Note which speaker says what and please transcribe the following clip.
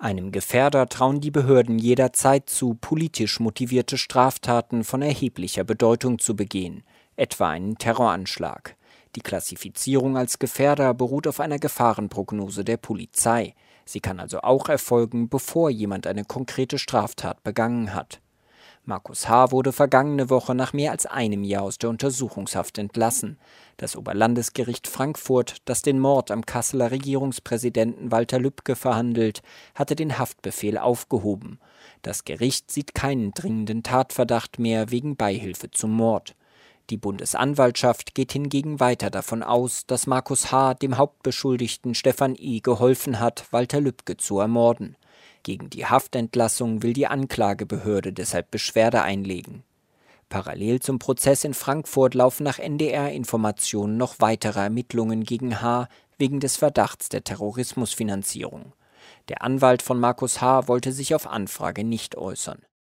Speaker 1: Einem Gefährder trauen die Behörden jederzeit zu, politisch motivierte Straftaten von erheblicher Bedeutung zu begehen, etwa einen Terroranschlag. Die Klassifizierung als Gefährder beruht auf einer Gefahrenprognose der Polizei. Sie kann also auch erfolgen, bevor jemand eine konkrete Straftat begangen hat. Markus H. wurde vergangene Woche nach mehr als einem Jahr aus der Untersuchungshaft entlassen. Das Oberlandesgericht Frankfurt, das den Mord am Kasseler Regierungspräsidenten Walter Lübcke verhandelt, hatte den Haftbefehl aufgehoben. Das Gericht sieht keinen dringenden Tatverdacht mehr wegen Beihilfe zum Mord. Die Bundesanwaltschaft geht hingegen weiter davon aus, dass Markus H. dem Hauptbeschuldigten Stefan E. geholfen hat, Walter Lübcke zu ermorden. Gegen die Haftentlassung will die Anklagebehörde deshalb Beschwerde einlegen. Parallel zum Prozess in Frankfurt laufen nach NDR-Informationen noch weitere Ermittlungen gegen H. wegen des Verdachts der Terrorismusfinanzierung. Der Anwalt von Markus H. wollte sich auf Anfrage nicht äußern.